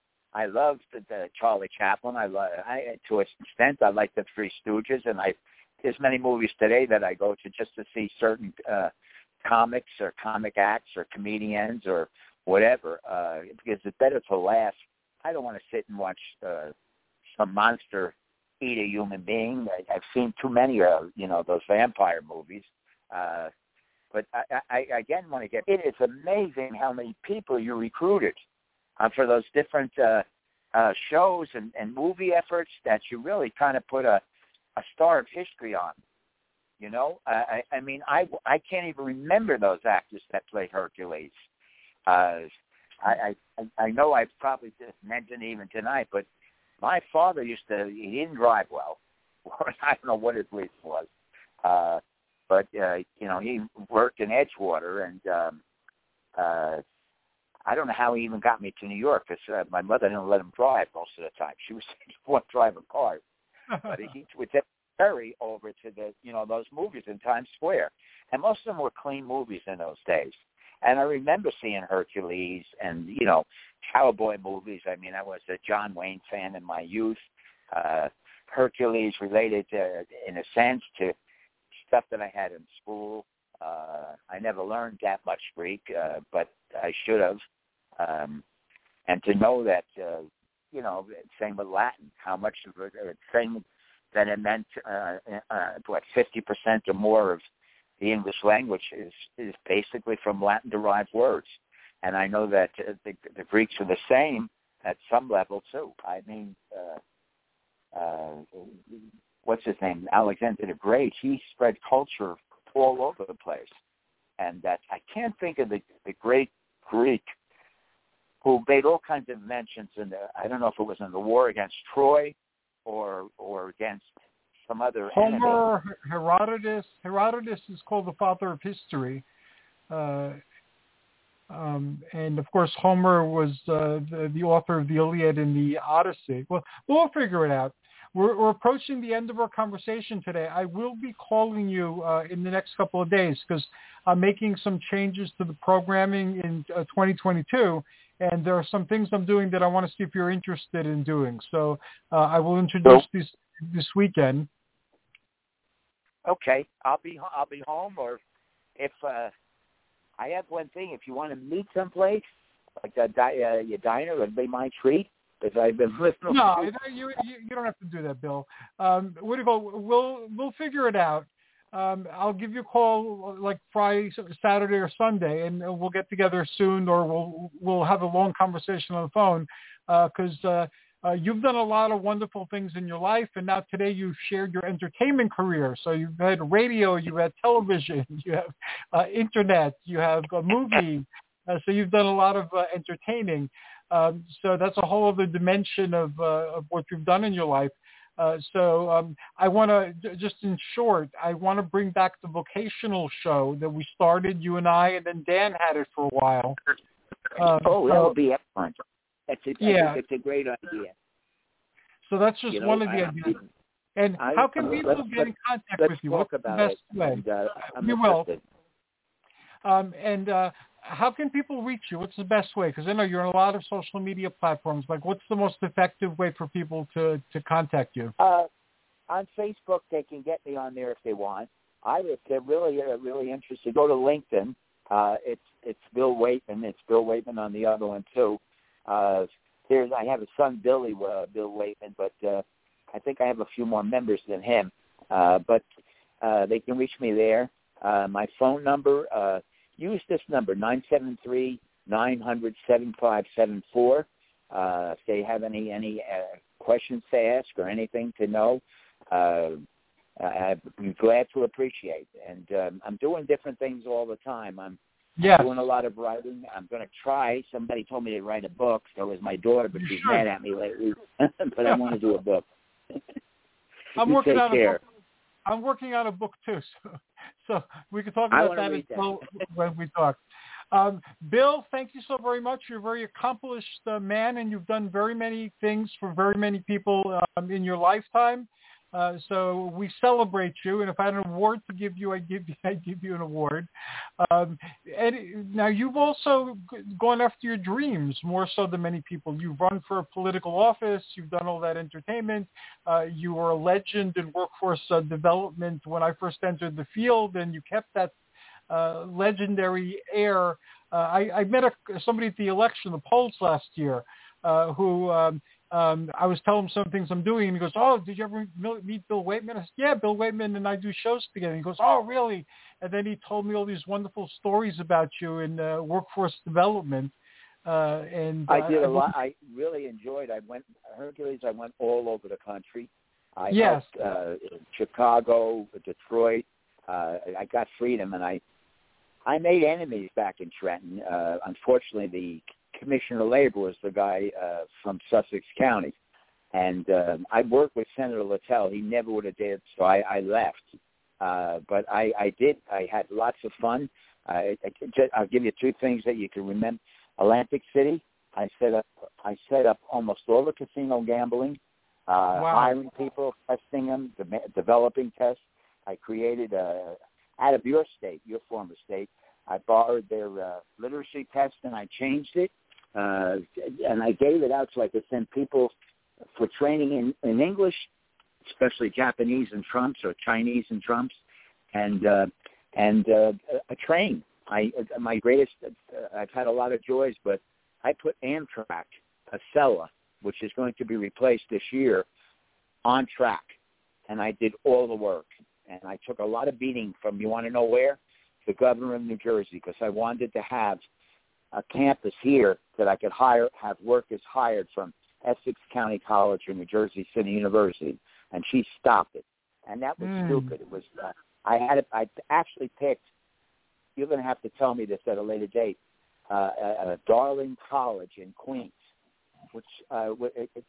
I loved the, the Charlie Chaplin. I, love, I to an extent, I like the Three Stooges, and I there's many movies today that I go to just to see certain uh, comics or comic acts or comedians or whatever, uh, because it's better to laugh. I don't want to sit and watch uh, some monster eat a human being. I, I've seen too many of you know those vampire movies. Uh, but I, I, I again want to get. It is amazing how many people you recruited uh, for those different uh, uh, shows and, and movie efforts that you really kind of put a, a star of history on. You know, I, I mean, I, I can't even remember those actors that played Hercules. Uh, I, I I know I've probably just mentioned it even tonight, but my father used to, he didn't drive well. I don't know what his reason was. Uh, but, uh, you know, he worked in Edgewater, and um, uh, I don't know how he even got me to New York, because uh, my mother didn't let him drive most of the time. She was she wouldn't drive a car. But he would take ferry over to the, you know, those movies in Times Square. And most of them were clean movies in those days. And I remember seeing Hercules and, you know, cowboy movies. I mean, I was a John Wayne fan in my youth. Uh, Hercules related, to, in a sense, to stuff that I had in school. Uh, I never learned that much Greek, uh, but I should have. Um, and to know that, uh, you know, same with Latin, how much of a thing that it meant, uh, uh, what, fifty percent or more of the English language is, is basically from Latin-derived words. And I know that uh, the, the Greeks are the same at some level, too. I mean, uh, uh, what's his name? Alexander the Great. He spread culture all over the place. And that I can't think of the, the great Greek who made all kinds of mentions in the, I don't know if it was in the war against Troy or or against some other Homer, enemy. Herodotus. Herodotus is called the father of history. Uh, um, and, of course, Homer was uh, the, the author of the Iliad and the Odyssey. Well, we'll figure it out. We're, we're approaching the end of our conversation today. I will be calling you uh, in the next couple of days because I'm making some changes to the programming in uh, twenty twenty-two, and there are some things I'm doing that I want to see if you're interested in doing. So uh, I will introduce so, this this weekend. Okay, I'll be I'll be home, or if uh, I have one thing, if you want to meet someplace like a di- uh, your diner, it'd be my treat. Because I've been listening. No, you, you you don't have to do that, Bill. Um, what do you call? We'll we'll figure it out. Um, I'll give you a call like Friday, Saturday, or Sunday, and we'll get together soon, or we'll we'll have a long conversation on the phone. Because uh, uh, uh, you've done a lot of wonderful things in your life, and now today you've shared your entertainment career. So you've had radio, you've had television, you have uh, internet, you have a movie. Uh, so you've done a lot of uh, entertaining. Um, so that's a whole other dimension of, uh, of what you've done in your life. Uh, so um, I want to, just in short, I want to bring back the vocational show that we started, you and I, and then Dan had it for a while. Um, oh, that so, would be excellent. That's a, yeah. It's a great idea. So that's just you know, one of the I, ideas. And I, how can I, people let's, get in contact let's with you? Talk What's about the best it, way? And, uh, I'm we will. interested. Um, and uh, how can people reach you? What's the best way? Because I know you're on a lot of social media platforms. Like, what's the most effective way for people to, to contact you? Uh, on Facebook, they can get me on there if they want. I, if they're really, uh, really interested, go to LinkedIn. Uh, it's it's Bill Waitman. It's Bill Waitman on the other one too. Uh, there's I have a son, Billy uh, Bill Waitman, but uh, I think I have a few more members than him. Uh, but uh, they can reach me there. Uh, my phone number. Uh, use this number nine seven three nine hundred seven five seven four. Uh, if they have any any uh, questions to ask or anything to know, uh, I'd be glad to appreciate. And um, I'm doing different things all the time. I'm yes. doing a lot of writing. I'm going to try. Somebody told me to write a book. So is my daughter, but she's sure. mad at me lately. But I want to do a book. I'm you working take on care. a book. I'm working on a book too. So So we can talk I about want to that read as that. well when we talk. Um, Bill, thank you so very much. You're a very accomplished uh, man, and you've done very many things for very many people um, in your lifetime. Uh, so we celebrate you, and if I had an award to give you, I give you, I give you an award. Um, and now you've also g- gone after your dreams more so than many people. You've run for a political office. You've done all that entertainment. Uh, you were a legend in workforce uh, development when I first entered the field, and you kept that uh, legendary air. Uh, I, I met a, somebody at the election, the polls last year, uh, who. Um, Um, I was telling him some things I'm doing, and he goes, "Oh, did you ever meet Bill Waitman?" I said, "Yeah, Bill Waitman and I do shows together." He goes, "Oh, really?" And then he told me all these wonderful stories about you in uh, workforce development. Uh, and I uh, did a I lot. I really enjoyed. I went Hercules. I went all over the country. I Yes. helped uh, Chicago, Detroit. Uh, I got freedom, and I I made enemies back in Trenton. Uh, unfortunately, the Commissioner of Labor was the guy uh, from Sussex County. And uh, I worked with Senator Littell. He never would have did, so I, I left. Uh, but I, I did. I had lots of fun. I, I, I'll give you two things that you can remember. Atlantic City, I set up I set up almost all the casino gambling, uh, Wow. hiring people, testing them, de- developing tests. I created, a, out of your state, your former state, I borrowed their uh, literacy test and I changed it. Uh, and I gave it out so I could send people for training in, in English, especially Japanese and Trumps or Chinese and Trumps, and uh, and uh, a train. I my greatest. Uh, I've had a lot of joys, but I put Amtrak, Acela, which is going to be replaced this year, on track, and I did all the work. And I took a lot of beating from, you want to know where? The governor of New Jersey, because I wanted to have a campus here that I could hire, have workers hired from Essex County College or New Jersey City University, and she stopped it. And that was Mm. stupid. It was. Uh, I had. It, I actually picked. You're going to have to tell me this at a later date. Uh, a, a Darling College in Queens, which uh, it, it,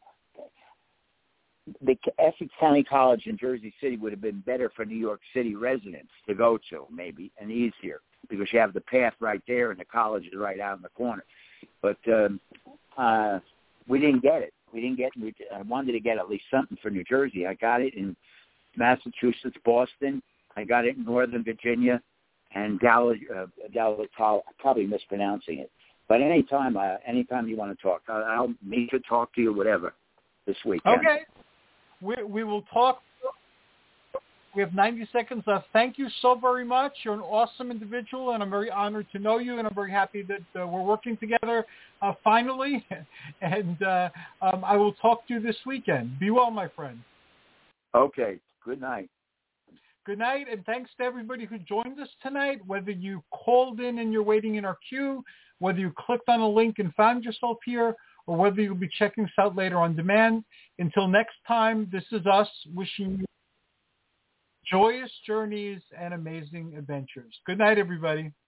the Essex County College in Jersey City would have been better for New York City residents to go to, maybe, and easier, because you have the path right there and the college is right out in the corner. But um, uh, we didn't get it. We didn't get it. I wanted to get at least something for New Jersey. I got it in Massachusetts, Boston. I got it in Northern Virginia and Dallas. Uh, Dallas, I'm probably mispronouncing it. But anytime, uh, anytime you want to talk, I'll, I'll meet you, talk to you, whatever, this weekend. Okay. We, we will talk. We have ninety seconds left. Thank you so very much. You're an awesome individual, and I'm very honored to know you, and I'm very happy that uh, we're working together uh, finally. And uh, um, I will talk to you this weekend. Be well, my friend. Okay. Good night. Good night, and thanks to everybody who joined us tonight, whether you called in and you're waiting in our queue, whether you clicked on a link and found yourself here, or whether you'll be checking us out later on demand. Until next time, this is us wishing you joyous journeys and amazing adventures. Good night, everybody.